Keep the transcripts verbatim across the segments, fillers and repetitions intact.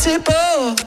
c'est beau.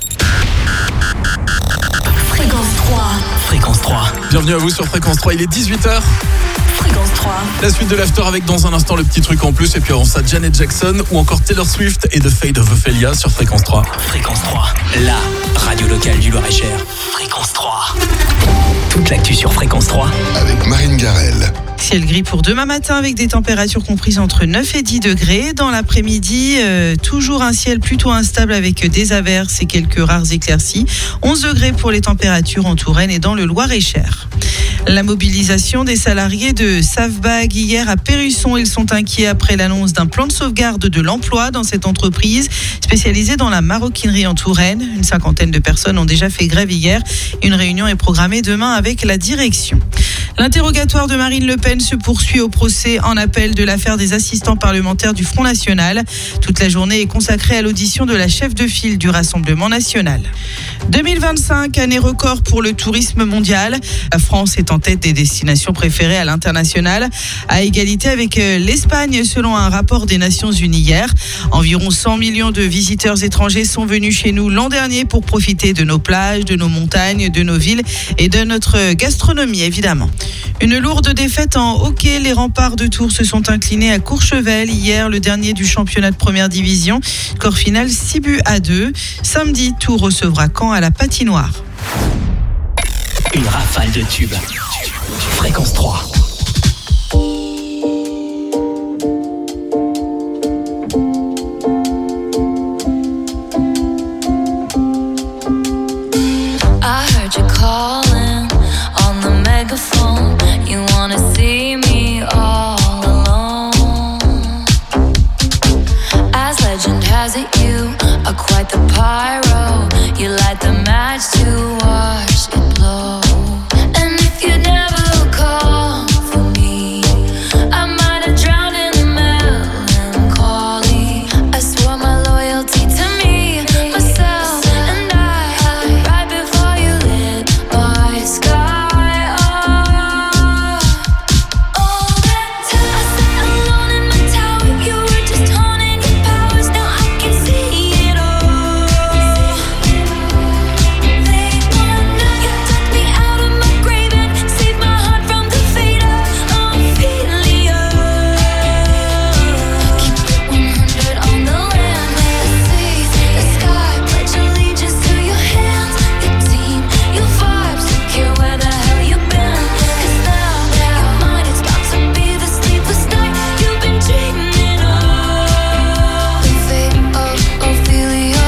Fréquence trois. Fréquence trois. Bienvenue à vous sur Fréquence trois, il est dix-huit heures. Fréquence trois. La suite de l'after avec dans un instant le petit truc en plus. Et puis avant ça, Janet Jackson ou encore Taylor Swift et The Fate of Ophelia sur Fréquence trois. Fréquence trois, la radio locale du Loir-et-Cher. Fréquence trois. Toute l'actu sur Fréquence trois. Avec Marine Garel. Ciel gris pour demain matin avec des températures comprises entre neuf et dix degrés. Dans l'après-midi, euh, toujours un ciel plutôt instable avec des averses et quelques rares éclaircies. onze degrés pour les températures en Touraine et dans le Loir-et-Cher. La mobilisation des salariés de Savbag hier à Péruçon. Ils sont inquiets après l'annonce d'un plan de sauvegarde de l'emploi dans cette entreprise spécialisée dans la maroquinerie en Touraine. Une cinquantaine de personnes ont déjà fait grève hier. Une réunion est programmée demain avec la direction. L'interrogatoire de Marine Le Pen se poursuit au procès en appel de l'affaire des assistants parlementaires du Front National. Toute la journée est consacrée à l'audition de la chef de file du Rassemblement National. deux mille vingt-cinq, année record pour le tourisme mondial. La France est en tête des destinations préférées à l'international, à égalité avec l'Espagne selon un rapport des Nations Unies hier. Environ cent millions de visiteurs étrangers sont venus chez nous l'an dernier pour profiter de nos plages, de nos montagnes, de nos villes et de notre gastronomie évidemment. Une lourde défaite en hockey. Les Remparts de Tours se sont inclinés à Courchevel hier, le dernier du championnat de première division. Score final six buts à deux. Samedi, Tours recevra Caen à la patinoire. Une rafale de tubes. Fréquence trois. I heard you calling on the megaphone. You wanna see me all alone. As legend has it, you are quite the pyro. You light the match to watch it blow. And if you never call for me, I might have drowned in the melancholy. I swore my loyalty to me, myself, and I, right before you lit my sky up. All that time I sat alone in my tower, you were just honing your powers. Now I can see it all. They wanna, you took me out of my grave and saved my heart from the fate of Ophelia. Keep it one hundred on the land, the sea, the sky. Pledge allegiance to your hands, your team, your vibes. Don't care where the hell you've been, 'cause now your mind is about to be the sleepless night you've been dreaming of. The fate of Ophelia.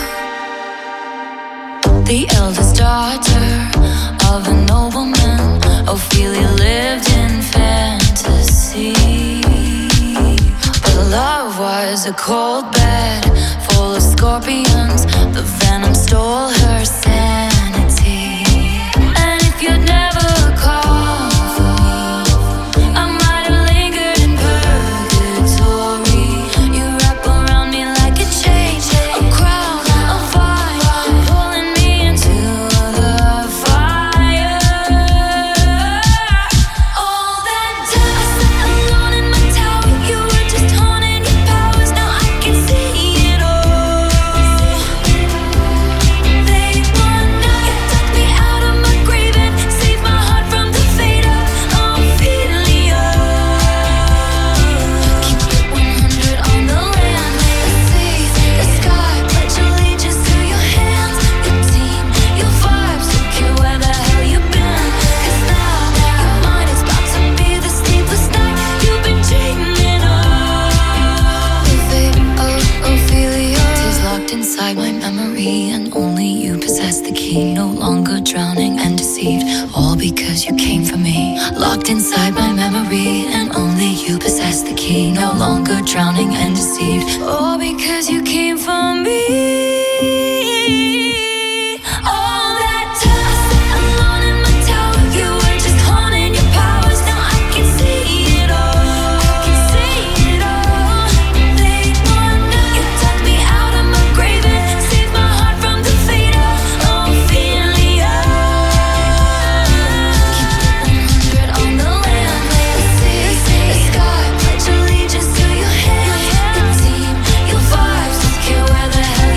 The eldest daughter of a nobleman, Ophelia lived in fantasy. But love was a cold bed full of scorpions. The venom stole her sanity. And if you'd never called for me, I might have lingered in purgatory. You wrap around me like a chain, a crown, a vine, pulling me into the fire. All that time I sat alone in my tower, you were just honing your powers. Now I can see it all. They wanna, you took me out of my grave and saved my heart from the fate of Ophelia. Keep it one hundred on the land, the sea, the sky. Pledge allegiance to your hands, your team, your vibes. Don't care where the hell you've been, 'cause now your mind is about to be the sleepless night you've been dreaming of. The fate of Ophelia is locked inside my memory, and only you possess the key. No longer drowning and deceived, all because you came for me. Locked inside my memory, and only you possess the key. No longer drowning and deceived, all because you came for me. All that time I sat alone in my tower, you were just honing your powers. Now I can see it all. I can see it all. They wanna, you took me out of my grave and saved my heart from the fate of Ophelia. Keep it one hundred on the land, the sea, the sky. Pledge allegiance to your hands, your team, your vibes. Don't care where the hell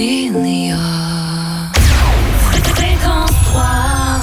really are. Fréquence trois.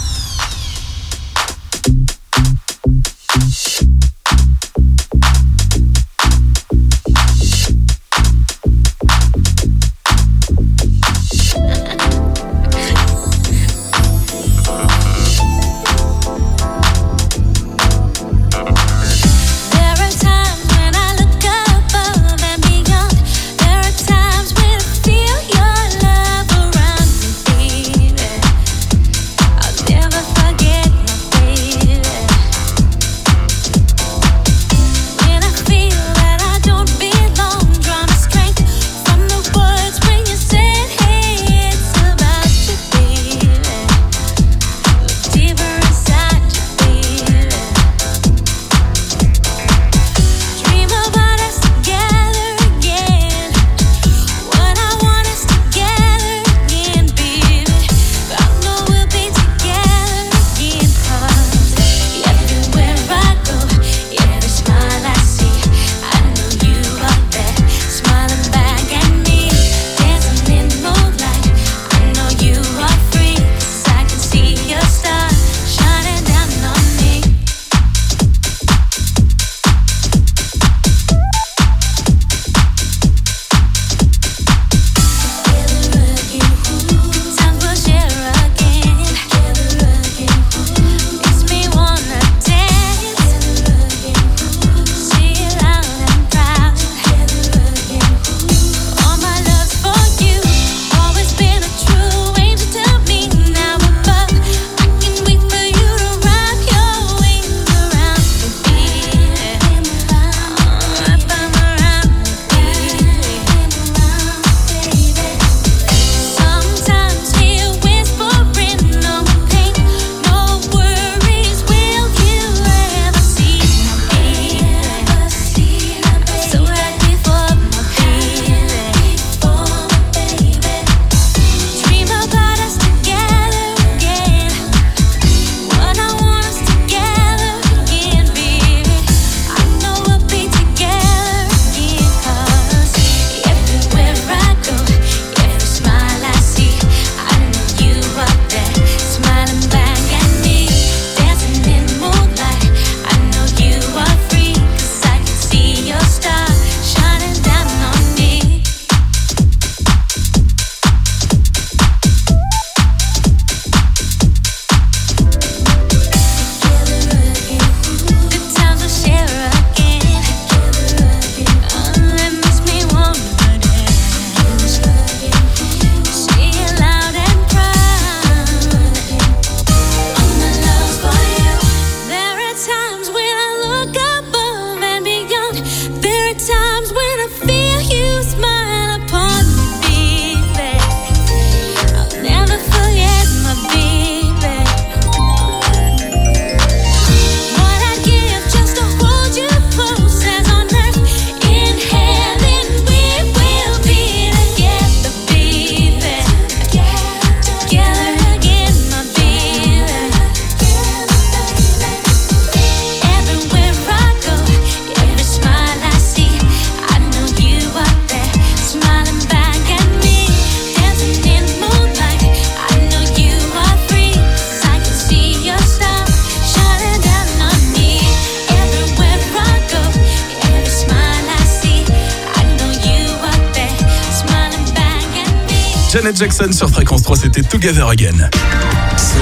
Janet Jackson sur Fréquence trois, c'était Together Again. C'est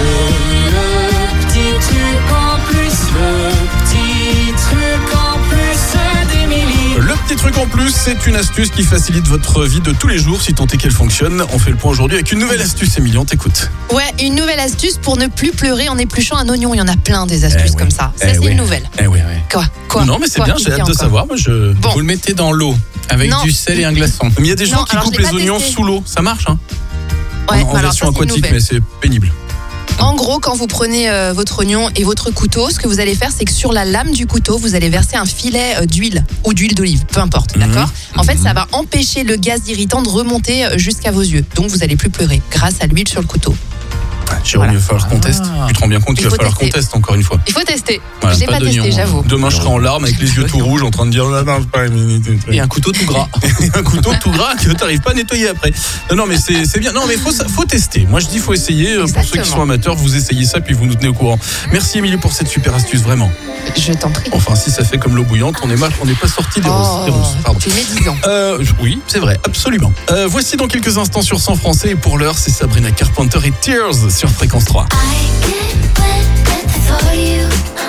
le petit truc en plus, le petit truc en plus d'Émilie. Le petit truc en plus, c'est une astuce qui facilite votre vie de tous les jours, si tant est qu'elle fonctionne. On fait le point aujourd'hui avec une nouvelle astuce, Émilie, on t'écoute. Ouais, une nouvelle astuce pour ne plus pleurer en épluchant un oignon. Il y en a plein des astuces Eh oui. comme ça. Ça, Eh c'est oui. une nouvelle. Eh oui, oui. Quoi Quoi Non, mais c'est Quoi bien, Qui j'ai hâte dit de encore savoir. Moi, je... Bon. Vous le mettez dans l'eau avec Non. du sel et un glaçon. Mais il y a des gens Non, qui alors, coupent je l'ai les pas oignons testé. sous l'eau. Ça marche, hein Ouais, En, en alors version ça, c'est une aquatique, nouvelle. mais c'est pénible. En gros, quand vous prenez euh, votre oignon et votre couteau, ce que vous allez faire, c'est que sur la lame du couteau, vous allez verser un filet euh, d'huile ou d'huile d'olive, peu importe, Mhm. d'accord ? En fait, ça va empêcher le gaz irritant de remonter euh, jusqu'à vos yeux. Donc, vous allez plus pleurer grâce à l'huile sur le couteau. Jérôme, Voilà. il va falloir qu'on teste. Ah. Tu te rends bien compte qu'il Il va faut falloir qu'on tester. teste encore une fois. Il faut tester. Voilà, Je l'ai pas, de testé, nion. j'avoue. Demain, je serai en larmes avec les yeux tout rouges en train de dire non, non, pas Et un couteau tout gras. un couteau tout gras que t'arrives pas à nettoyer après. Non, non mais c'est, c'est bien. Non, mais faut, faut tester. Moi, je dis faut essayer. Pour ceux qui Exactement. sont amateurs, vous essayez ça puis vous nous tenez au courant. Merci Émilie pour cette super astuce, vraiment. Je t'en prie. Enfin, si ça fait comme l'eau bouillante, on est mal qu'on n'est pas sorti des roses. Des roses, pardon. tu mets dix ans. Euh, oui, c'est vrai, absolument. Euh, voici dans quelques instants sur cent français et pour l'heure, c'est Sabrina Carpenter et Tears sur Fréquence trois. I get wet at the thought of you.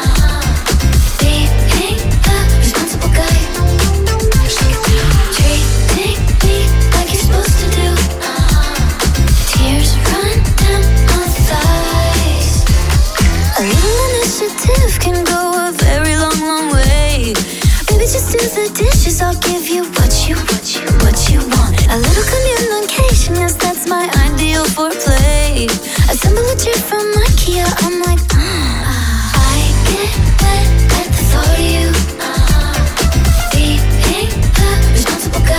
Being the responsible guy. Treating me like you're supposed to do. Tears run down my thighs. A little initiative can go a very long, long way. Baby, just do the dishes. I'll give you what you, what you, what you want. A little communication, yes, that's my ideal foreplay. Assemble a chair from IKEA. I'm like, mm. I get wet at the thought of you. Being the responsible guy.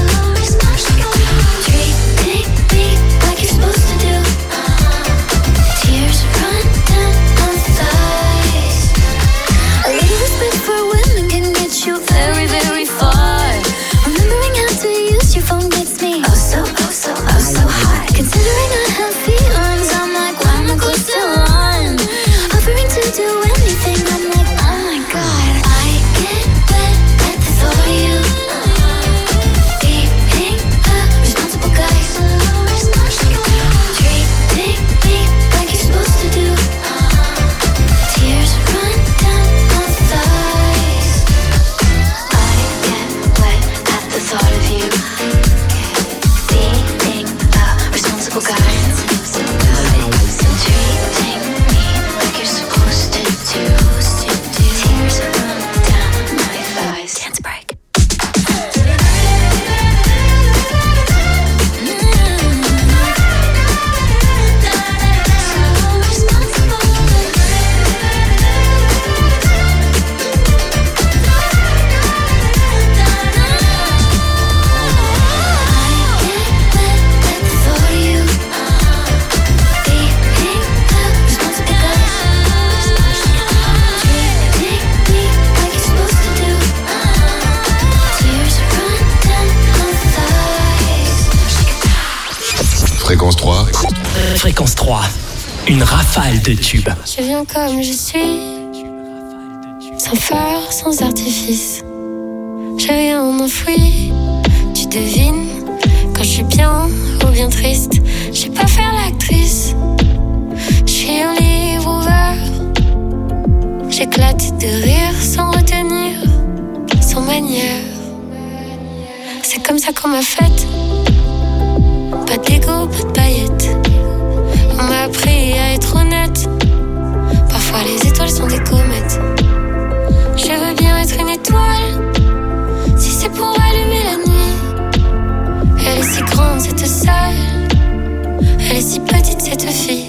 Treating me like you're supposed to do. Tears run down my thighs. A little respect for women can get you very, very far. Remembering how to use your phone gets me oh so, oh so, oh so high. Considering I have feelings, I'm like, why am I close to one? Offering to do anything, I'm like, oh my god. I get wet at the thought of you. Being the responsible guy. Treating me like you're supposed to do. Tears run down my thighs. I get wet at the thought of you. Being the responsible guy. Treating me like you're supposed to do. Tears run down my thighs. Dance break. Fréquence trois. Fréquence trois, une rafale de tubes. Je viens comme je suis, sans phare, sans artifice. Je viens en enfoui, tu devines, quand je suis bien ou bien triste. Je sais pas faire l'actrice, je suis un livre ouvert. J'éclate de rire sans retenir, sans manière. C'est comme ça qu'on m'a faite. Pas d'ego, pas de paillettes. On m'a appris à être honnête. Parfois les étoiles sont des comètes. Je veux bien être une étoile, si c'est pour allumer la nuit. Elle est si grande cette salle, elle est si petite cette fille.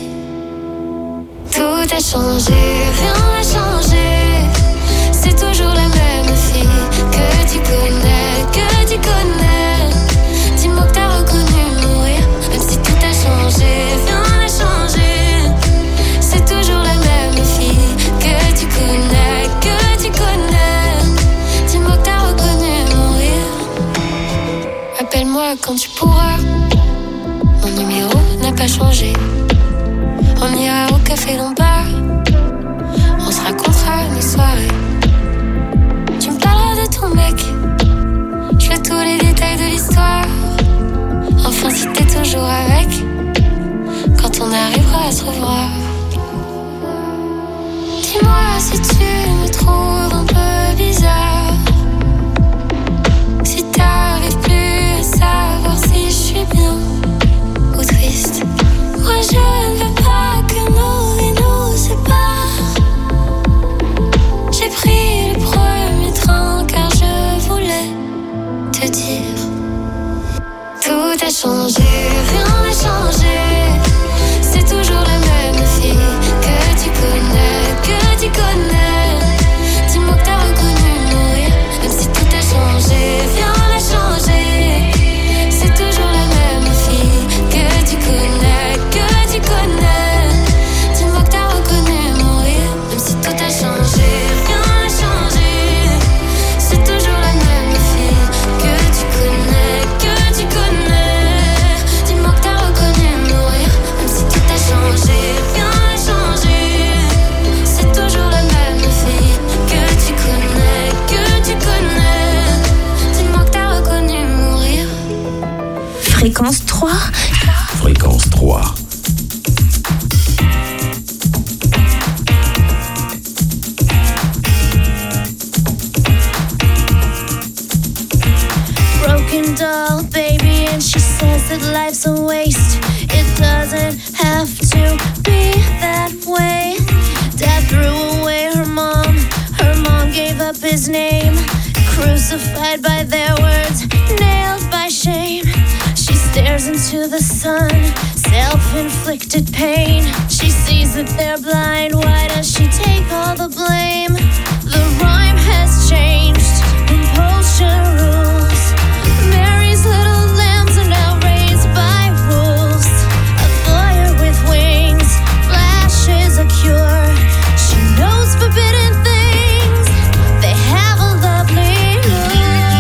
Tout a changé, rien n'a changé. C'est toujours la même fille que tu connais, que tu connais. Dis-moi que t'as reconnu mon rire, même si tout a changé, rien n'a changé. C'est toujours la même fille que tu connais, que tu connais. Dis-moi que t'as reconnu mon rire. Appelle-moi quand tu pourras. Mon numéro n'a pas changé. On ira au café Lombard. On se racontera nos soirées. Tu me parleras de ton mec. Je veux tous les détails de l'histoire. Enfin si t'es toujours avec, quand on arrivera à se revoir. Dis-moi si tu me trouves un peu bizarre, si t'arrives plus à savoir si je suis bien ou triste. Moi je ne veux pas que nos vies nous séparent. J'ai pris le premier train car je voulais te dire. Tout a changé, rien n'a changé. C'est toujours la même fille que tu connais, que tu connais. Dis-moi que t'as reconnu mon rire, même si tout a changé, rien n'a changé. C'est toujours la même fille que tu connais, que tu connais. that life's a waste. It doesn't have to be that way. Dad threw away her mom. Her mom gave up his name. Crucified by their words, nailed by shame. She stares into the sun, self-inflicted pain. She sees that they're blind, why does she take all the blame? The rhyme has changed, compulsion rules. Mary's little lambs are now raised by wolves. A voyeur with wings flashes a cure. She knows forbidden things, they have a lovely lure.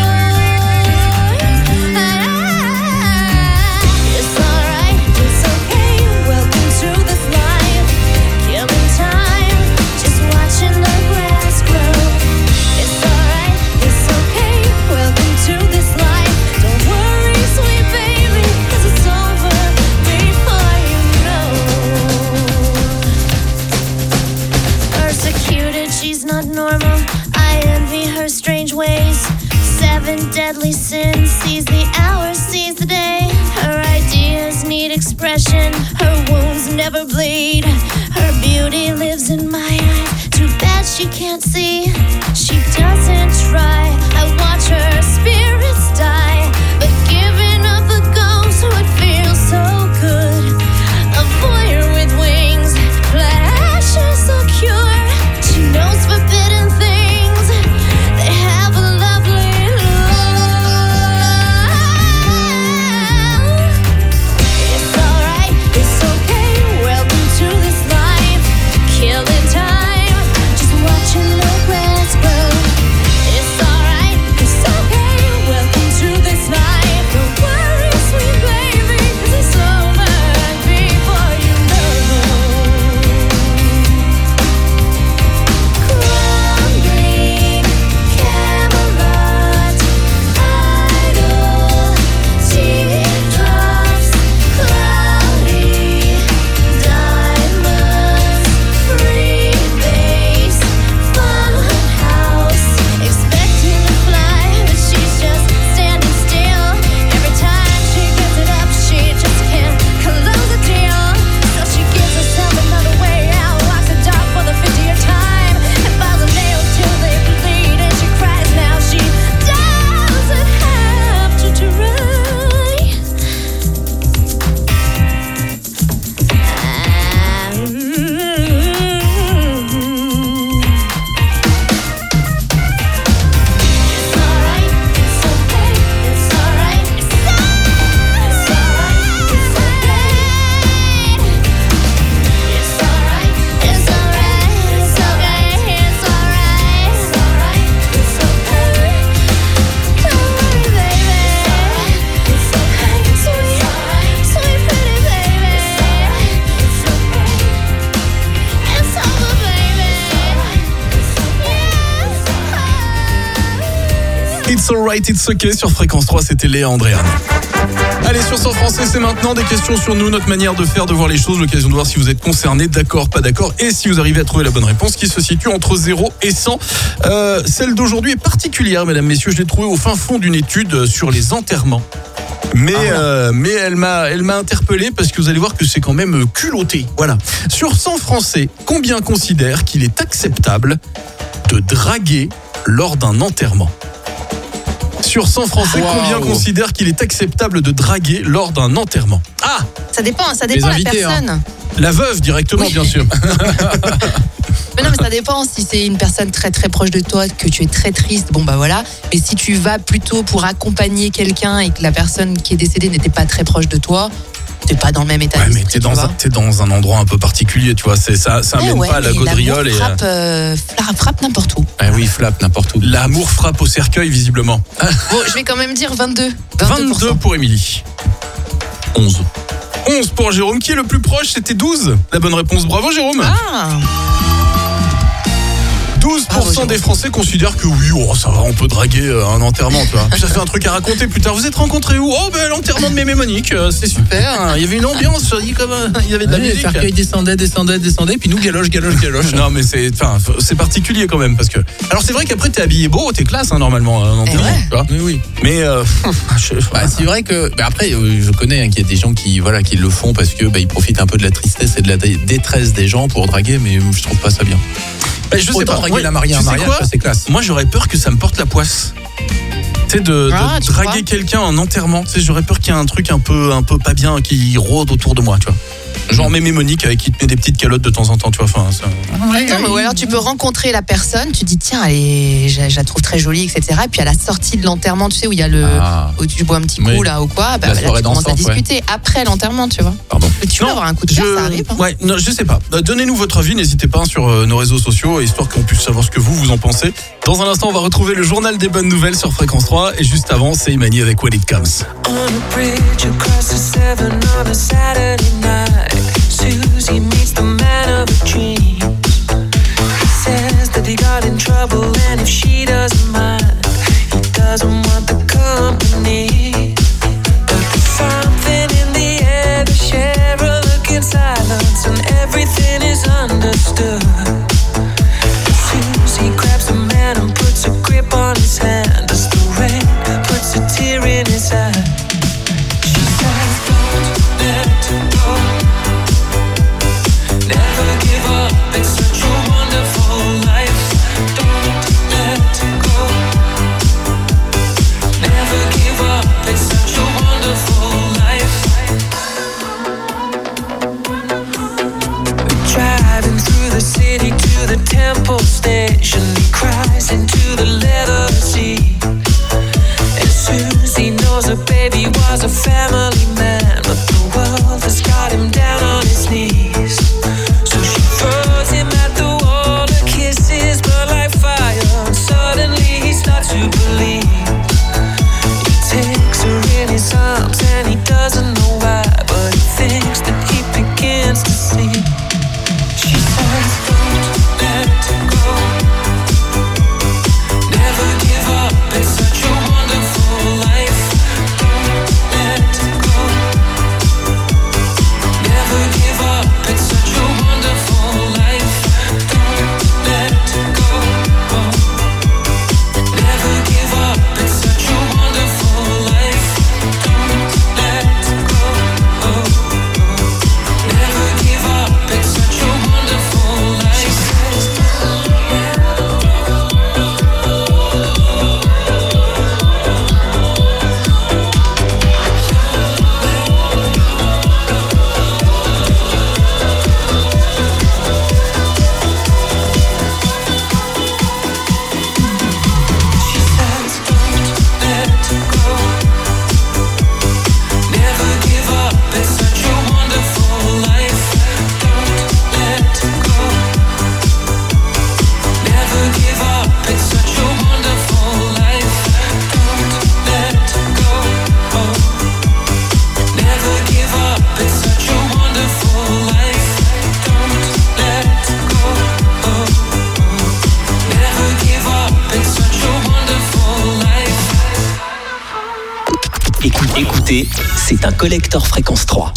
It's alright, it's okay, welcome to this life. Killing time, just watching the grass grow. It's alright, it's okay, welcome to this life. Don't worry, sweet baby, 'cause it's over before you know. Persecuted, she's not normal. I envy her strange ways. Seven deadly sins, sees the hours, sees the day. Her ideas need expression, her wounds never bleed. Her beauty lives in my eyes, too bad she can't see. She doesn't try, I watch her spirits die. But giving up the ghost would feel so good. A voyeur with wings, flashes a cure. She knows forbidden things, they have a lovely love. It's alright, it's okay, welcome to this life. Killing time, just watching the grass grow. It's alright, it's okay, welcome to this life. Don't worry, sweet baby, 'cause it's over before you know. Crumbling cameras, idle teardrops, cloudy diamonds, free base, fun house, expecting to fly, but she's just standing still. Every time she gives it up, she just can't close the deal. So she gives herself another way out, locks the door for the fiftieth time, and files a nail till they bleed. And she cries now, she doesn't have to try. It's alright, it's okay, it's alright, it's alright, it's alright. It's alright, it's alright, it's okay, it's alright, it's alright, it's okay. Don't worry, baby. It's okay, sweet, sweet pretty baby. It's okay, it's over, baby. It's alright, it's okay sur Fréquence trois, c'était Léa Andréane. Allez, sur cent Français, c'est maintenant des questions sur nous, notre manière de faire, de voir les choses, l'occasion de voir si vous êtes concerné, d'accord, pas d'accord, et si vous arrivez à trouver la bonne réponse qui se situe entre zéro et cent. Euh, celle d'aujourd'hui est particulière, mesdames, messieurs, je l'ai trouvée au fin fond d'une étude sur les enterrements. Mais, euh, mais elle m'a, elle m'a interpellé parce que vous allez voir que c'est quand même culotté. Voilà. Sur cent Français, combien considèrent qu'il est acceptable de draguer lors d'un enterrement ? Sur cent Français, Wow. combien considèrent qu'il est acceptable de draguer lors d'un enterrement ? Ah, Ça dépend, ça dépend de la invités, hein. personne. la veuve directement, Oui. bien sûr. Mais non, mais ça dépend. Si c'est une personne très très proche de toi, que tu es très triste, bon bah voilà. Mais si tu vas plutôt pour accompagner quelqu'un et que la personne qui est décédée n'était pas très proche de toi, t'es pas dans le même état Ouais, mais d'esprit, t'es tu dans, vois. un, t'es dans un endroit un peu particulier, tu vois. C'est, ça ça Eh amène ouais, pas à la mais gaudriole. l'amour Et, frappe, euh, fra- frappe n'importe où. Ah oui, flap n'importe où. l'amour frappe au cercueil, visiblement. Bon, je vais quand même dire vingt-deux. vingt-deux vingt-deux pour cent. pour Émilie. onze. onze pour Jérôme. Qui est le plus proche ? C'était douze. La bonne réponse. Bravo, Jérôme. Ah, douze douze pour cent des Français considèrent que oui, oh, ça va, on peut draguer euh, un enterrement, tu vois. Puis ça fait un truc à raconter plus tard. Vous êtes rencontrés où? Oh, ben l'enterrement de Mémé Monique, euh, c'est super. Il y avait une ambiance, il comme, euh, il y avait de la Ouais, musique. le cercueil descendait, descendait, descendait, puis nous galoche, galoche, galoche. Non, mais c'est, enfin, c'est particulier quand même parce que. Alors c'est vrai qu'après t'es habillé beau, t'es classe hein, normalement, un enterrement, ouais. tu vois. Oui, oui. Mais euh, je- Bah, c'est vrai que bah, après euh, je connais hein, qu'il y a des gens qui voilà qui le font parce que bah, ils profitent un peu de la tristesse et de la dé- détresse des gens pour draguer, mais je trouve pas ça bien. bah, je sais Autant pas. draguer Moi, la mariée à tu un sais mariage, quoi ça, c'est classe. Moi j'aurais peur que ça me porte la poisse. Tu sais, de, de Ah, tu draguer crois quelqu'un en enterrement. Tu sais, j'aurais peur qu'il y ait un truc un peu, un peu pas bien qui rôde autour de moi, tu vois. Genre Mémé Monique avec qui te met des petites calottes de temps en temps, tu vois. Enfin, ça... Attends, mais ou alors tu peux rencontrer la personne, tu dis tiens, elle est, je, je la trouve très jolie, et cetera. Et puis à la sortie de l'enterrement, tu sais, où il y a le. Ah. Où tu bois un petit coup Oui. là ou quoi, bah, La là, soirée tu commences à dansante, ouais. discuter après l'enterrement, tu vois. Pardon. Tu peux Non, avoir un coup de cœur, ça arrive. Hein. Ouais, non, je sais pas. Euh, Donnez-nous votre avis, n'hésitez pas sur euh, nos réseaux sociaux, histoire qu'on puisse savoir ce que vous, vous en pensez. Dans un instant, on va retrouver le journal des bonnes nouvelles sur Fréquence trois. Et juste avant, c'est Imani avec When It Comes. On a bridge across the Severn on a Saturday night. Susie meets the man of her dreams. He says that he got in trouble, and if she doesn't mind, he doesn't want the company. But there's something in the air, they share a look in silence, and everything is understood. Susie grabs the man and puts a grip on his hand as the rain puts a tear in his eye. She says, don't let go. Never give up, it's such a wonderful life. Don't let go. Never give up, it's such a wonderful life. Driving through the city to the Temple Station, he cries into the leather seat. And Susie knows her baby was a family man, but the world has got him down on his knees. So she throws him at the wall, her kisses burn like fire, and suddenly he starts to believe. He takes her in his arms and he doesn't know why, but he thinks that he begins to see. She says, don't let go. Never give up, it's such a wonderful life. Don't let go. Never give up, it's such a wonderful life. Don't let go. Never give up, it's such a wonderful life. Don't let go. Never give up, it's such a wonderful life. She says, she says, don't let go. Never give up, it's such a wonderful life. Don't let go. Never give up, it's such a wonderful life. Don't let go. Never give up, it's such a wonderful life. Don't let go. Never give up, it's such a wonderful life. Écoute, écoutez, c'est un collector Fréquence trois.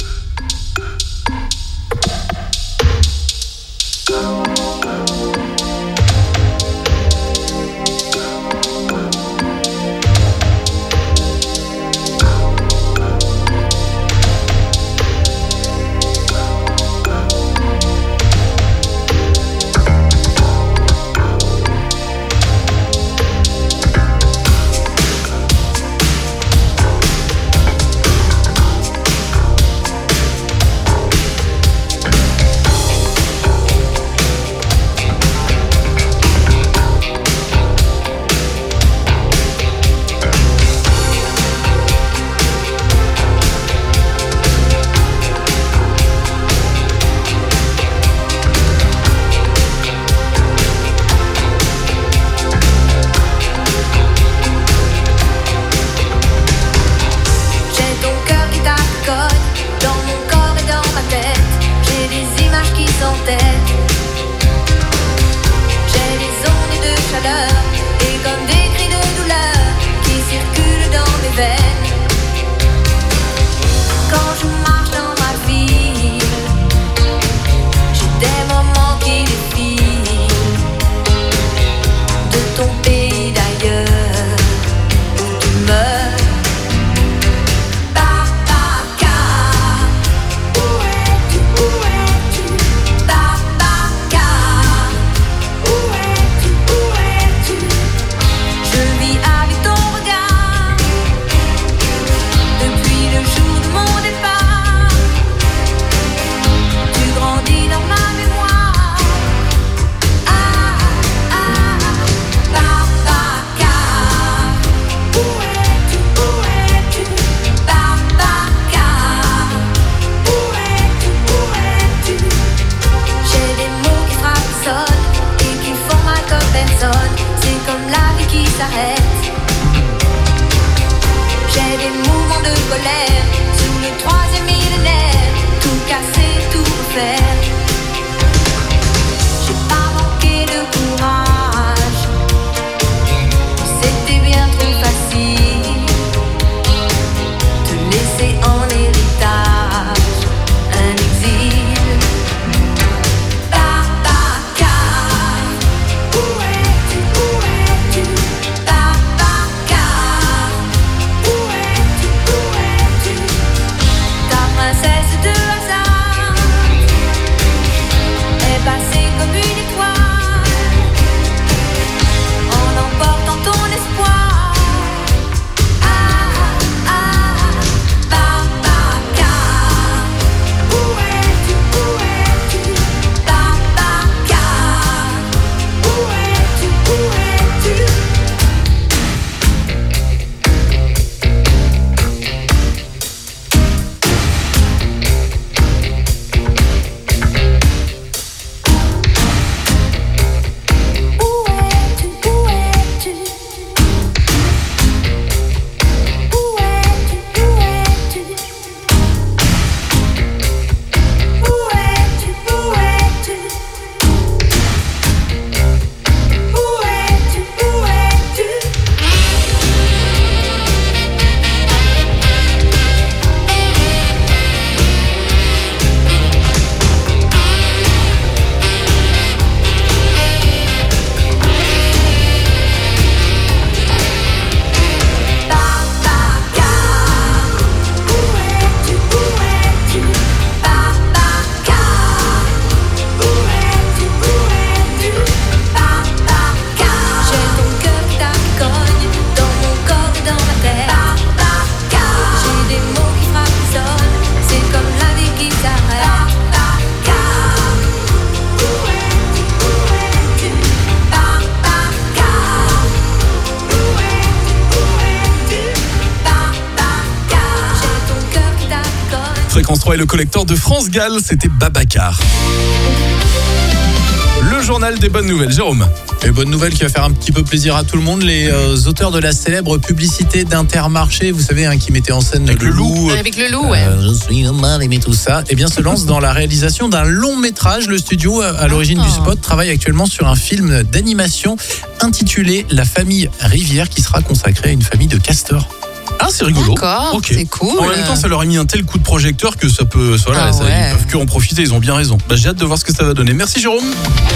J'ai ton cœur qui t'accorde dans mon corps et dans ma tête. J'ai des images qui s'entêtent. J'ai des ondes passer comme une étoile en emportant ton espoir. Ah, ah, Babacar, où es-tu, où es-tu, Babacar, où es-tu, où es-tu? Fréquence trois et le collecteur de France Gall, c'était Babacar. Le journal des bonnes nouvelles, Jérôme. Et bonne nouvelle qui va faire un petit peu plaisir à tout le monde. Les euh, auteurs de la célèbre publicité d'Intermarché, vous savez, hein, qui mettait en scène Avec le, le loup. loup. Ouais, avec le loup, ouais. Euh, je suis mal aimé tout ça. Eh bien, se lance dans la réalisation d'un long métrage. Le studio, à l'origine Ah. du spot, travaille actuellement sur un film d'animation intitulé La famille Rivière, qui sera consacré à une famille de castors. Ah, c'est rigolo. D'accord, Ok. c'est cool. En même temps, ça leur a mis un tel coup de projecteur que ça peut. Voilà, Ah ça- ouais. ils peuvent que en profiter, ils ont bien raison. Bah, j'ai hâte de voir ce que ça va donner. Merci, Jérôme.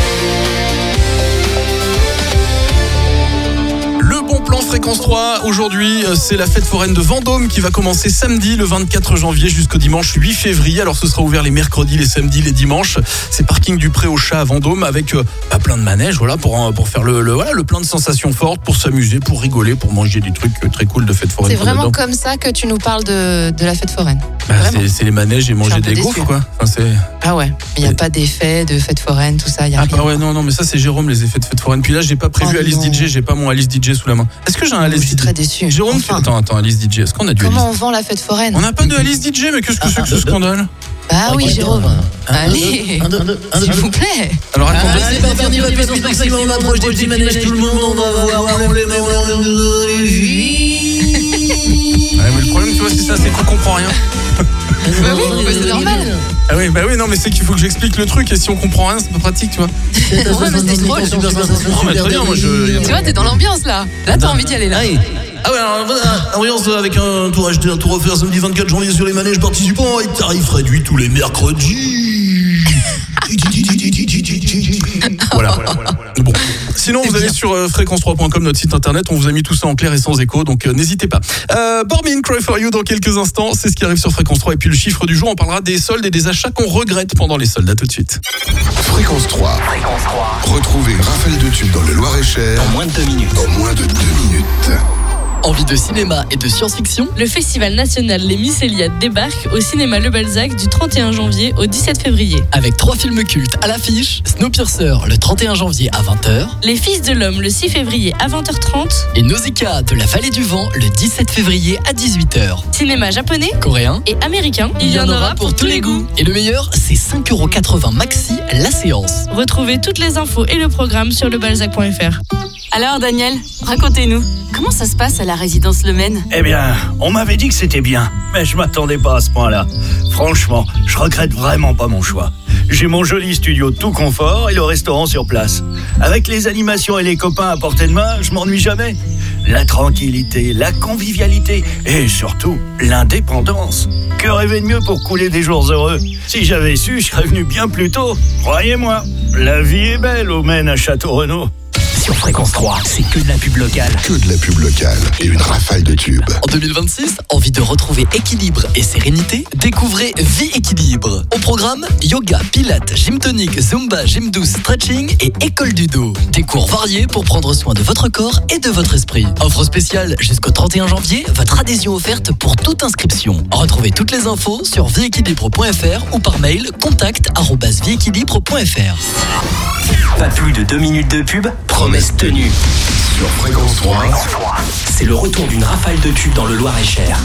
Le bon plan Fréquence trois, aujourd'hui, euh, c'est la fête foraine de Vendôme qui va commencer samedi le vingt-quatre janvier jusqu'au dimanche huit février. Alors ce sera ouvert les mercredis, les samedis, les dimanches. C'est parking du Pré au Chat à Vendôme avec euh, bah, plein de manèges, voilà, pour, euh, pour faire le, le, voilà, le plein de sensations fortes, pour s'amuser, pour rigoler, pour manger des trucs euh, très cool de fête foraine. C'est qu'on adore. vraiment comme ça que tu nous parles de, de la fête foraine. Bah, Vraiment. c'est, c'est les manèges et Je suis manger un peu des déçue. gaufres, quoi. Enfin, c'est... Ah ouais, il n'y a pas d'effet de fête foraine, tout ça, il n'y a Ah rien. bah ouais, non, non, mais ça c'est Jérôme, les effets de fête foraine. Puis là, j'ai pas prévu Oh Alice non. D J, j'ai pas mon Alice D J sous la main. Est-ce que j'ai un Je Alice suis D J très déçue. Jérôme, Enfin. attends, attends, Alice D J, est-ce qu'on a du Comment Alice on vend la fête foraine? On n'a pas de Alice D J, mais qu'est-ce que c'est que ce scandale? Bah oui, Jérôme. Allez, s'il vous plaît. Alors attends, Allez, c'est parti, on y va, puissance maximum, on approche des petits manèges, tout le monde, on va voir, on les met, on ouais, mais le problème, tu vois, c'est ça, c'est qu'on comprend rien. Bah oui, bah c'est normal. Ah oui, bah oui, non, mais c'est qu'il faut que j'explique le truc, et si on comprend rien, c'est pas pratique, tu vois. Ouais, mais c'est drôle. Non, mais très bien, moi je. Tu vois, t'es dans l'ambiance là. Là, t'as envie d'y aller là. Ah ouais, alors voilà, ambiance avec un tour acheté, un tour offert samedi vingt-quatre janvier sur les manèges participants et tarif réduit tous les mercredis. Voilà. Bon. Sinon, vous allez sur euh, fréquence trois point com, notre site internet. On vous a mis tout ça en clair et sans écho, donc euh, n'hésitez pas. Euh, Bormin, Cry for You dans quelques instants. C'est ce qui arrive sur Fréquence trois. Et puis le chiffre du jour, on parlera des soldes et des achats qu'on regrette pendant les soldes. À tout de suite. Fréquence trois. Fréquence trois. Retrouvez une rafale de tubes dans le Loir-et-Cher En moins de deux minutes. en moins de deux minutes. Envie de cinéma et de science-fiction? Le Festival national Les Mycéliades débarque au cinéma Le Balzac du trente et un janvier au dix-sept février. Avec trois films cultes à l'affiche, Snowpiercer le trente et un janvier à vingt heures Les Fils de l'Homme le six février à vingt heures trente. et Nausicaa de la Vallée du Vent le dix-sept février à dix-huit heures. Cinéma japonais Coréen, et américain, il y en aura pour tous les goûts. Et le meilleur, c'est cinq euros quatre-vingts maxi la séance. Retrouvez toutes les infos et le programme sur lebalzac point f r. Alors Daniel, racontez-nous, comment ça se passe à la résidence Le Maine? Eh bien, on m'avait dit que c'était bien, mais je m'attendais pas à ce point-là. Franchement, je regrette vraiment pas mon choix. J'ai mon joli studio tout confort et le restaurant sur place. Avec les animations et les copains à portée de main, je m'ennuie jamais. La tranquillité, la convivialité et surtout l'indépendance. Que rêver de mieux pour couler des jours heureux? Si j'avais su, je serais venu bien plus tôt. Croyez-moi, la vie est belle au Maine à Château-Renaud. Sur Fréquence Fréquence trois, c'est que de la pub locale. Que de la pub locale et une rafale de tubes. En deux mille vingt-six, envie de retrouver équilibre et sérénité? Découvrez Vie Équilibre. Au programme, yoga, pilates, gym tonique, zumba, gym douce, stretching et école du dos. Des cours variés pour prendre soin de votre corps et de votre esprit. Offre spéciale jusqu'au trente et un janvier, votre adhésion offerte pour toute inscription. Retrouvez toutes les infos sur vie équilibre point f r ou par mail contact arobase vie équilibre point f r. Pas plus de deux minutes de pub, promesse tenue. Sur Fréquence trois, c'est le retour d'une rafale de tubes dans le Loir-et-Cher.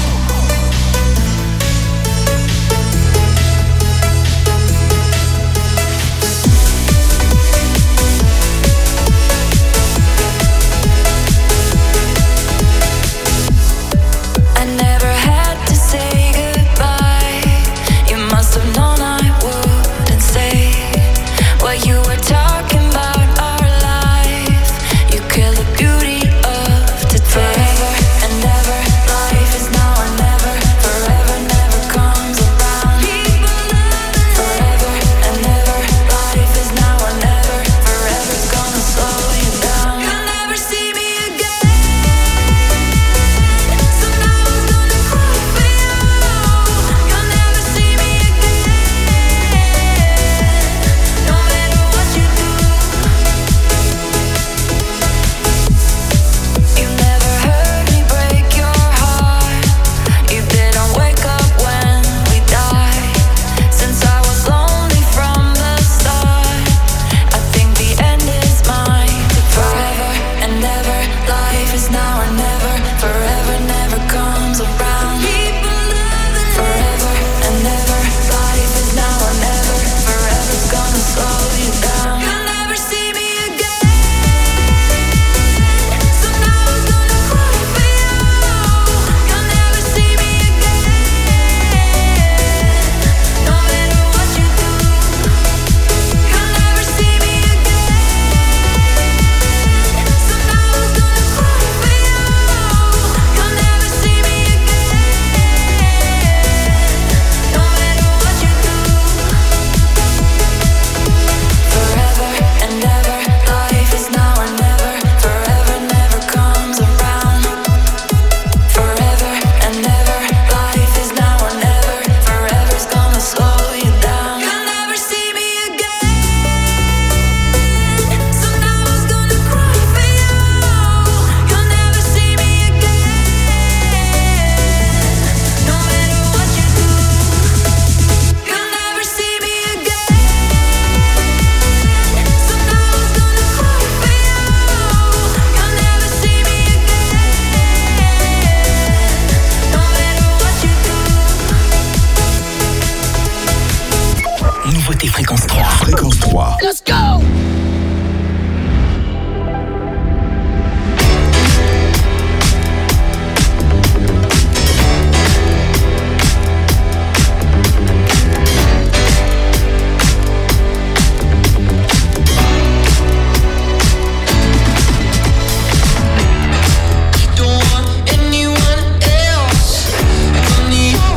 Fréquence trois. Fréquence trois. Let's go!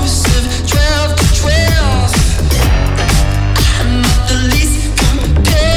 Least compare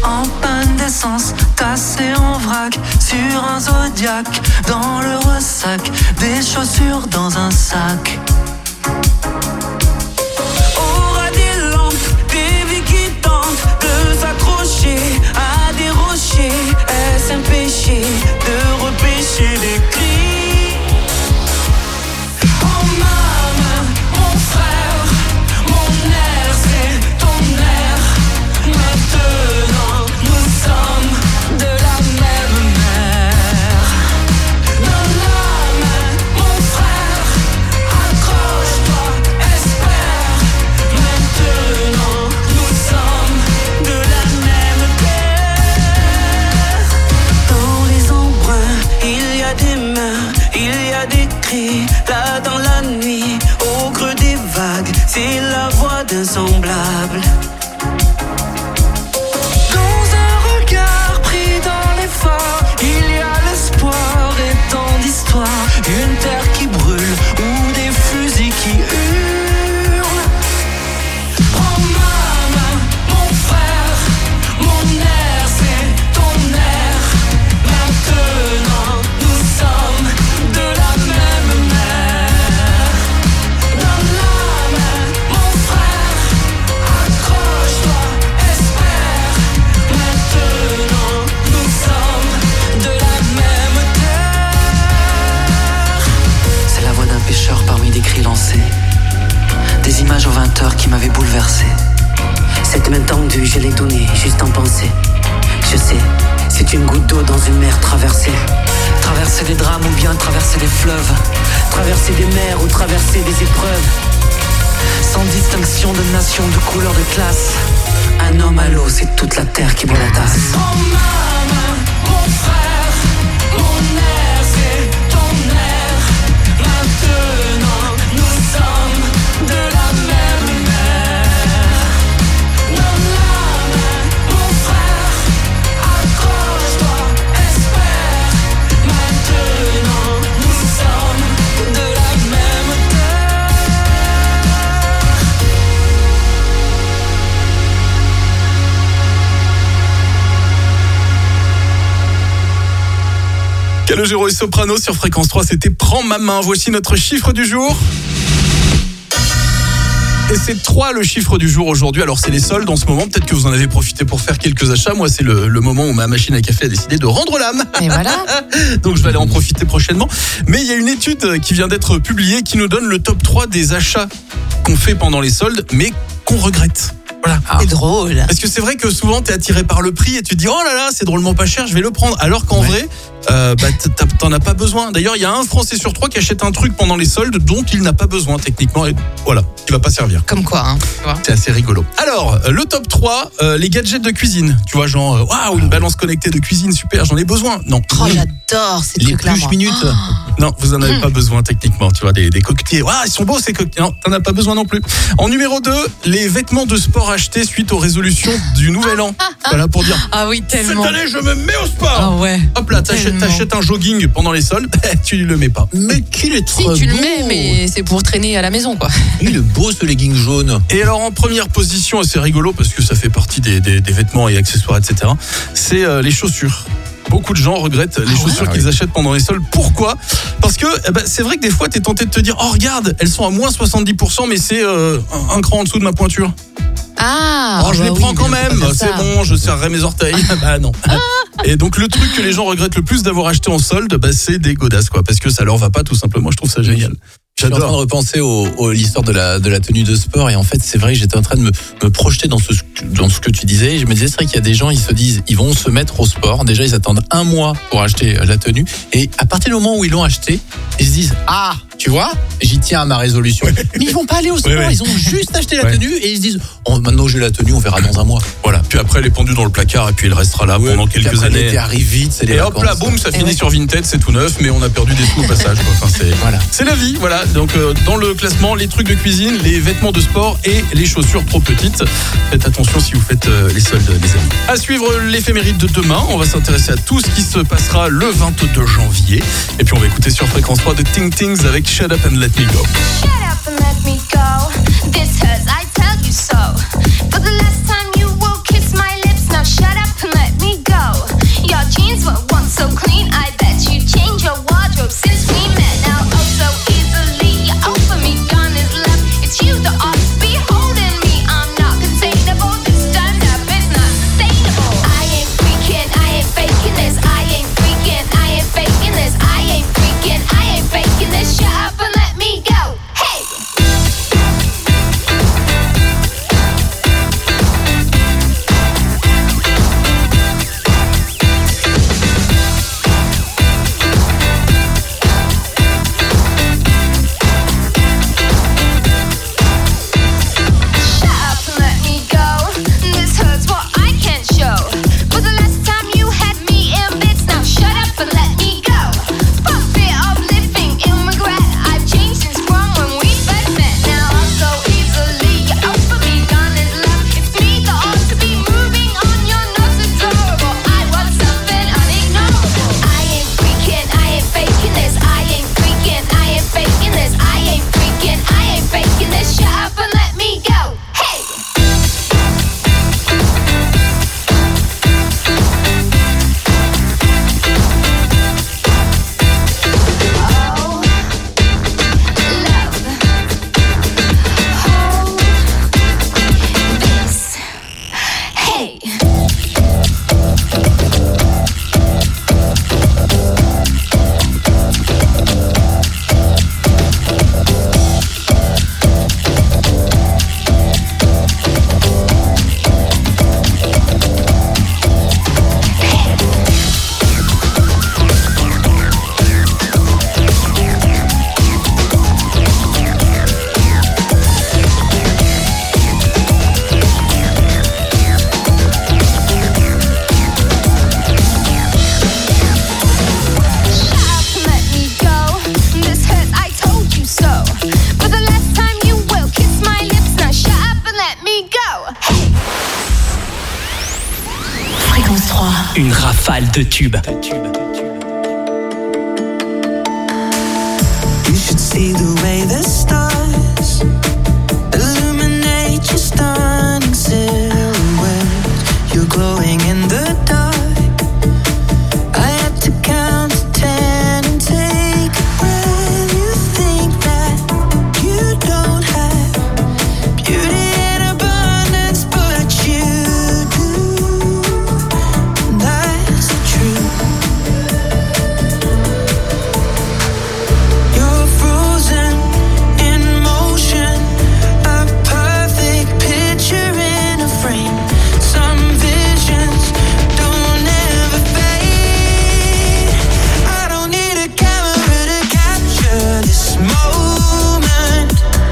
en panne d'essence, tassé en vrac sur un Zodiac, dans le ressac, des chaussures dans un sac. Aura des lampes, des vies qui tentent de s'accrocher à des rochers. Est-ce un péché de repêcher des cris? Oh maman, mon frère, mon air c'est ton air. Maintenant nous sommes de la même mer. Dans la main, mon frère, accroche-toi, espère. Maintenant nous sommes de la même terre. Dans les embruns, il y a des mains, il y a des cris. Là dans la nuit, au creux des vagues, c'est la voix d'un semblable. Il y a l'espoir et tant d'histoires, une terre qui brûle ou des fusils qui hurlent. Prends ma main, mon frère, mon air c'est ton air. Maintenant nous sommes de la même mer. Dans la main, mon frère, accroche-toi, espère. Maintenant nous sommes de la même terre. C'est la voix d'un pêcheur parmi des cris lancés, des images aux vingt heures qui m'avaient bouleversé. Cette main tendue, je l'ai donnée juste en pensée. Je sais, c'est une goutte d'eau dans une mer traversée. Traverser des drames ou bien traverser des fleuves, traverser des mers ou traverser des épreuves. Sans distinction de nation, de couleur, de classe. Un homme à l'eau, c'est toute la terre qui boit la tasse. Oh maman, mon frère, mon air, c'est ton air. Maintenant, nous sommes de la même mer. Dans la main, mon frère, accroche-toi, espère. Maintenant, nous sommes de la même terre. Calogero et Soprano sur Fréquence trois, c'était Prends ma main. Voici notre chiffre du jour. Et c'est trois le chiffre du jour aujourd'hui. Alors c'est les soldes en ce moment, peut-être que vous en avez profité pour faire quelques achats. Moi c'est le, le moment où ma machine à café a décidé de rendre l'âme. Et voilà. Donc je vais aller en profiter prochainement. Mais il y a une étude qui vient d'être publiée qui nous donne le top trois des achats qu'on fait pendant les soldes, mais qu'on regrette. Voilà. C'est drôle. Parce que c'est vrai que souvent t'es attiré par le prix et tu te dis oh là là c'est drôlement pas cher, je vais le prendre. Alors qu'en ouais. vrai euh, bah, t'en as pas besoin. D'ailleurs il y a un Français sur trois qui achète un truc pendant les soldes dont il n'a pas besoin techniquement et voilà, qui va pas servir. Comme quoi hein. C'est assez rigolo. Alors le top trois, euh, les gadgets de cuisine. Tu vois genre waouh une balance connectée de cuisine super, j'en ai besoin. Non. Oh j'adore ces les trucs-là. Les plus minutes. Oh. Non vous en avez mmh. pas besoin techniquement. Tu vois des, des coquetiers. Waouh ils sont beaux ces coquetiers. Non t'en as pas besoin non plus. En numéro deux, les vêtements de sport achetés suite aux résolutions du nouvel an. Voilà pour dire. Ah oui tellement. Cette année je me mets au sport. Ah ouais. Hop là t'achètes, t'achètes un jogging pendant les soldes, tu le mets pas. Mais qu'il est trop Si tu beau. le mets mais c'est pour traîner à la maison quoi. Il est beau ce legging jaune. Et alors en première position, c'est rigolo parce que ça fait partie des, des, des vêtements et accessoires et cetera. C'est euh, les chaussures. Beaucoup de gens regrettent les ah chaussures ouais, qu'ils oui. achètent pendant les soldes. Pourquoi ? Parce que eh ben, c'est vrai que des fois, tu es tenté de te dire « Oh, regarde, elles sont à moins soixante-dix pour cent, mais c'est euh, un, un cran en dessous de ma pointure. » Ah, oh, je bah les oui, prends quand même, c'est ça. bon, je serrerai mes orteils. Bah non. Et donc le truc que les gens regrettent le plus d'avoir acheté en solde, bah, c'est des godasses, quoi, parce que ça leur va pas tout simplement. Je trouve ça génial. Je suis en train de repenser au, au l'histoire de la de la tenue de sport et en fait c'est vrai que j'étais en train de me, me projeter dans ce dans ce que tu disais et je me disais c'est vrai qu'il y a des gens ils se disent ils vont se mettre au sport, déjà ils attendent un mois pour acheter la tenue et à partir du moment où ils l'ont acheté ils se disent ah tu vois j'y tiens à ma résolution mais ils vont pas aller au sport, ouais, ouais. Ils ont juste acheté la ouais. tenue et ils se disent oh, maintenant j'ai la tenue on verra dans un mois. Voilà, puis après elle est pendue dans le placard et puis elle restera là ouais, pendant quelques après, années. L'été arrive vite, c'est les et vacances. hop là boum ça et finit ouais. sur Vinted, c'est tout neuf mais on a perdu des sous au passage quoi. Enfin, c'est voilà. C'est la vie voilà. Donc euh, dans le classement, les trucs de cuisine, les vêtements de sport et les chaussures trop petites. Faites attention si vous faites euh, les soldes, les amis. À suivre l'éphéméride de demain, on va s'intéresser à tout ce qui se passera le vingt-deux janvier. Et puis on va écouter sur Fréquence trois de Ting Tings avec Shut Up and Let Me Go. Shut up and let me go. This hurts, I tell you so. For the last time you will kiss my lips. Now shut up Une rafale de tubes. You should see the way the stars illuminate your stunning silhouette. You're glowing in the dark. I had to count to ten and take a breath. You think that you don't have beauty in abundance, but you do. And that's the truth. You're frozen in motion, a perfect picture in a frame. Some visions don't ever fade. I don't need a camera to capture this moment.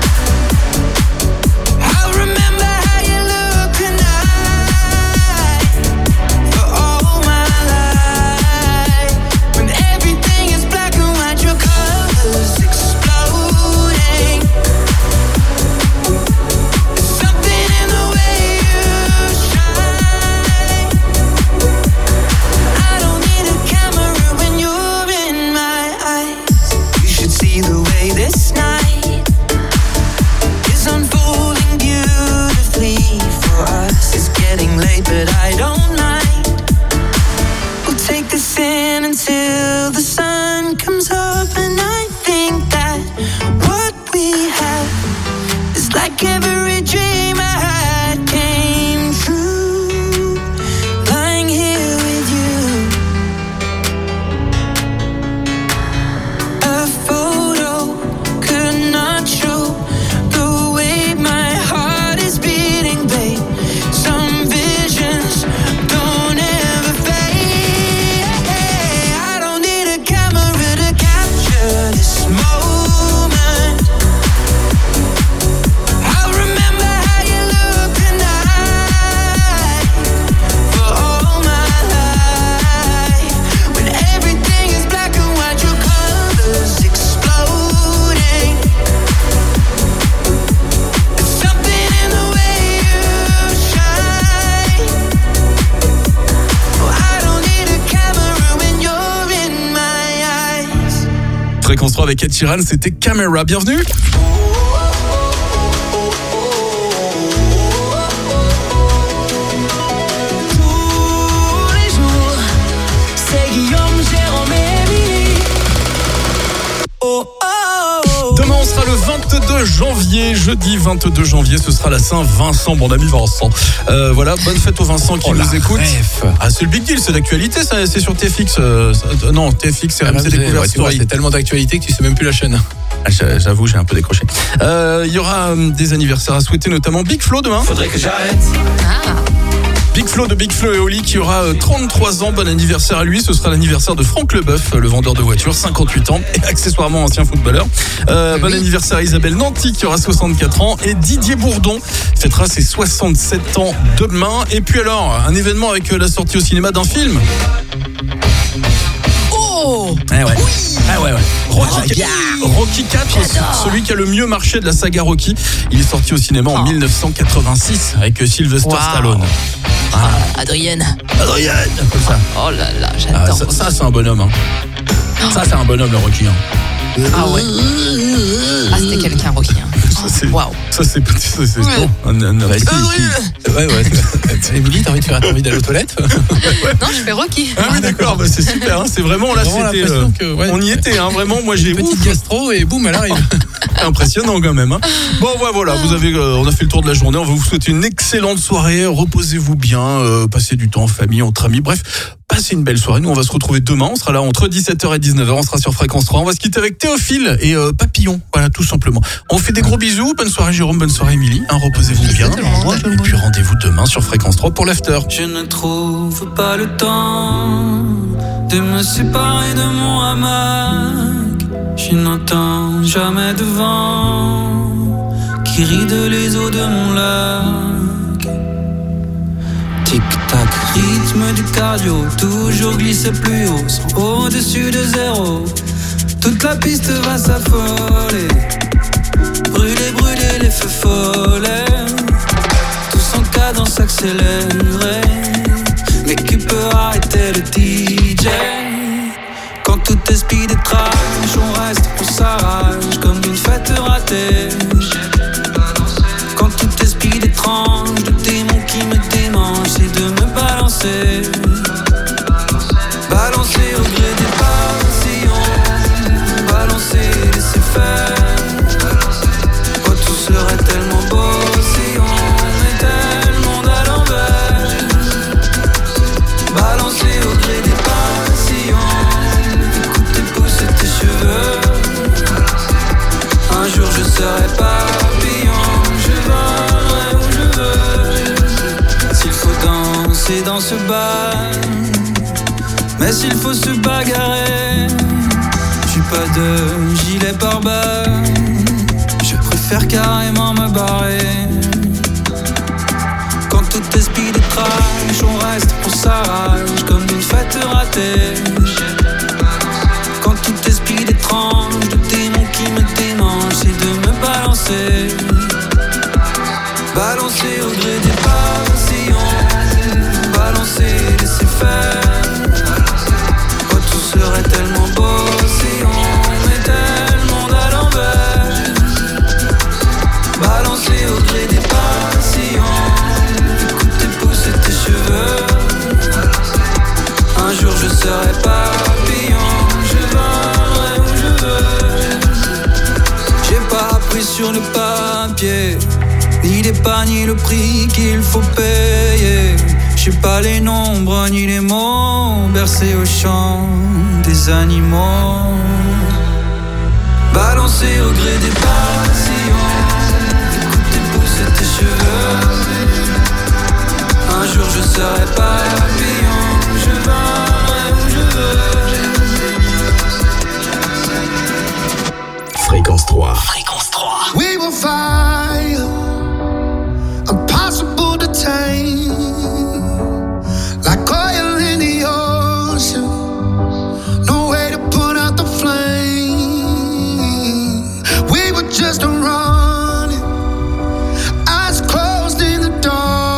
I'll remember how you look tonight for all my life. When everything is black and white, your colors exploding. There's something in the way you shine. I don't need a camera when you're in my eyes. You should see the way this night is unfolding beautifully for us. It's getting late, but I don't mind. We'll take this in until the sun comes up, and I think that what we have is like every dream I had came true. Lying here with you, a photo could not show the way my heart is beating, babe. Some visions don't ever fade. I don't need a camera to capture this moment. I'll remember how you look tonight for all my life. When everything is black and white, your colors exploding. There's something in the way you shine. Oh, I don't need a camera when you're in my eyes. Fréquence trois avec Ed Sheeran, c'était Camera. Bienvenue. Tous les jours, c'est Guillaume, Jérôme et Émilie. Oh, oh, oh. Demain, on sera le vingt-deux janvier. Jeudi vingt-deux janvier, ce sera la Saint-Vincent, mon ami Vincent. Euh, voilà, bonne fête aux Vincent qui Oh, la nous écoutent. ref. Ah, c'est le big deal, c'est d'actualité, ça, c'est sur T F X. euh, ça- euh, non, T F X, c'est Ah, R M C ouais, Découverte ouais, tu vois, Story. c'est tellement d'actualité que tu sais même plus la chaîne. Ah, j'a- J'avoue, j'ai un peu décroché. Euh, Il y aura euh, des anniversaires à souhaiter, notamment Big Flo demain. Faudrait que j'arrête. Big Flo de Big Flo et Oli qui aura euh, trente-trois ans. Bon anniversaire à lui. Ce sera l'anniversaire de Franck Leboeuf, le vendeur de voitures, cinquante-huit ans et accessoirement ancien footballeur. Euh, bon anniversaire à Isabelle Nanty qui aura soixante-quatre ans et Didier Bourdon fêtera ses soixante-sept ans demain. Et puis alors, un événement avec euh, la sortie au cinéma d'un film. Oh Eh ouais. Ah ouais, ouais. Rocky, Rocky quatre, celui qui a le mieux marché de la saga Rocky. Il est sorti au cinéma en mille neuf cent quatre-vingt-six avec Sylvester Wow. Stallone. Ah, Adrienne. Adrienne, comme ça. Oh là là, Ah, j'adore. ça, ça, c'est un bonhomme. Hein. Ça, c'est un bonhomme, le Rocky. Hein. Ah ouais. Ah, c'était quelqu'un, Rocky. hein. Ça, c'est, Waouh. ça, c'est petit. Ça, c'est bon. Un, un, un- Bah, si, si. Ouais, ouais. Émilie, t'as envie de faire t'as envie d'aller aux toilettes? Non, je fais Rocky. Ah oui, d'accord, bah, c'est super. Hein. C'est vraiment là, Vraiment c'était. l'impression euh, que, ouais, on y était, hein. Vraiment, moi, j'ai. Petite Ouf, gastro et boum, elle arrive. impressionnant quand même. Hein. Bon, ouais, voilà, vous avez, euh, on a fait le tour de la journée. On va vous souhaiter une excellente soirée. Reposez-vous bien, euh, passez du temps en famille, entre amis. Bref, passez une belle soirée. Nous, on va se retrouver demain. On sera là entre dix-sept heures et dix-neuf heures. On sera sur Fréquence trois. On va se quitter avec Théophile et euh, Papillon. Voilà, tout simplement. On fait des gros bisous. Bonne soirée, Jérôme. Bonne soirée, Émilie. Hein, reposez-vous bien. Et puis rendez-vous demain sur Fréquence trois pour l'after. Je ne trouve pas le temps de me séparer de mon hamac. Je n'entends jamais de vent qui ride les eaux de mon lac. Tic-tac, rythme du cardio, toujours glisser plus haut, sans au-dessus de zéro. Toute la piste va s'affoler, brûler, brûler les feux follets. Tous en cadence accélérée, mais Et qui peut arrêter le D J? Quand tout est speed et trash, on reste, on s'arrache comme une fête ratée. Quand tout est speed étrange, le démon qui me démange, c'est de me balancer. Balancer au gré des passions, balancer, laisser faire. Oh, tout serait tellement beau si on mettait le monde à l'envers. Balancer au gré des passions, écoute pousser tes cheveux. Un jour je serai papillon, je volerai où je veux. S'il faut danser dans ce bar, mais s'il faut se bagarrer, j'ai pas de gilet pare-balles, je préfère carrément me barrer. Quand tout est speed et trash, on reste, on s'arrache comme une fête ratée. Quand tout est speed étrange, le démon qui me démange, c'est de me balancer. Balancer au gré des passions, balancer, laisser faire. Oh, tout serait tellement beau si on mettait le monde à l'envers. Balancer au gré des passions, écoute pousser tes cheveux. Un jour je serai papillon, je volerai où je veux. J'ai pas appris sur le papier ni les pas ni le prix qu'il faut payer. J'ai pas les nombres ni les mots bercés au chant des animaux. Balancer au gré des passions, écoute pousser tes cheveux. Un jour je serai papillon, je volerai où je veux. Fréquence trois. Fréquence trois. We will fight, impossible to tame, like oil in the ocean, no way to put out the flame. We were just running, eyes closed in the dark.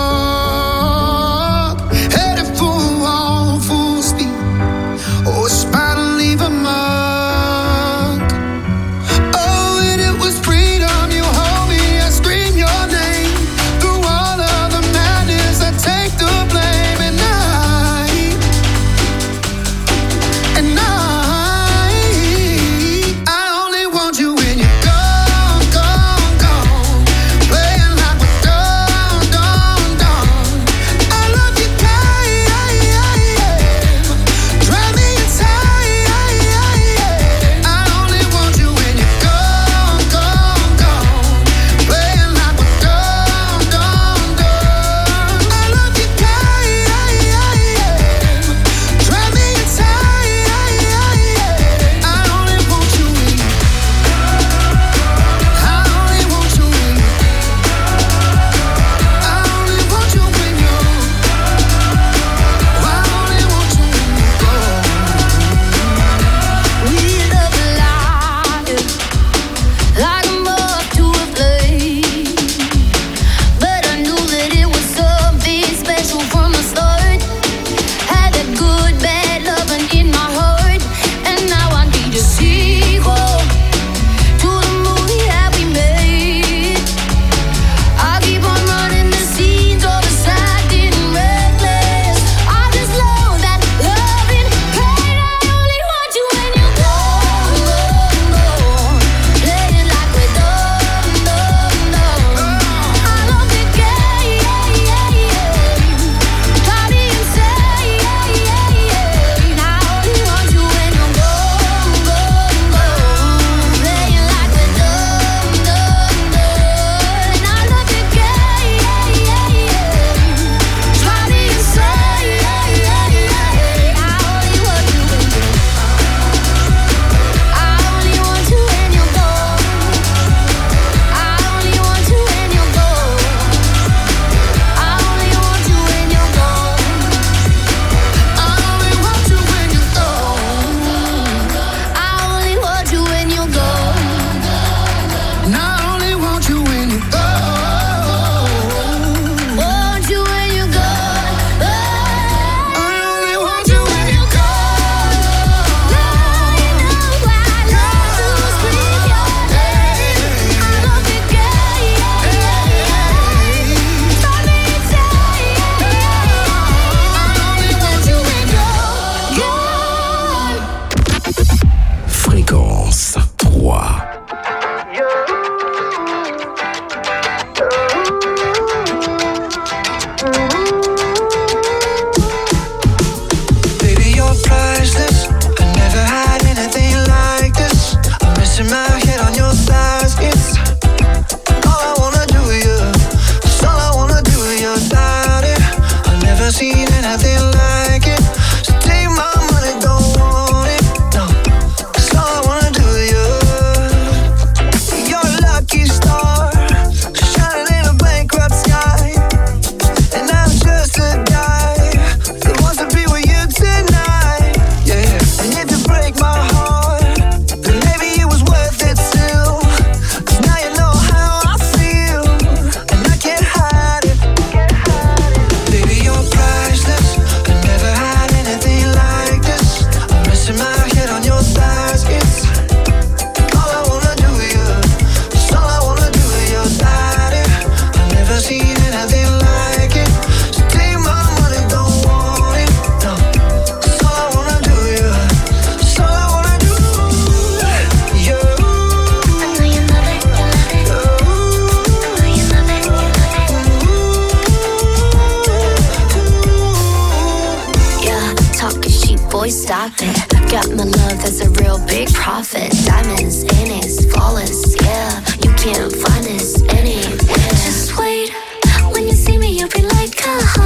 stop it. Got my love, that's a real big profit. Diamonds in it, flawless, yeah. You can't find this anywhere. Just wait, when you see me, you'll be like, uh-huh.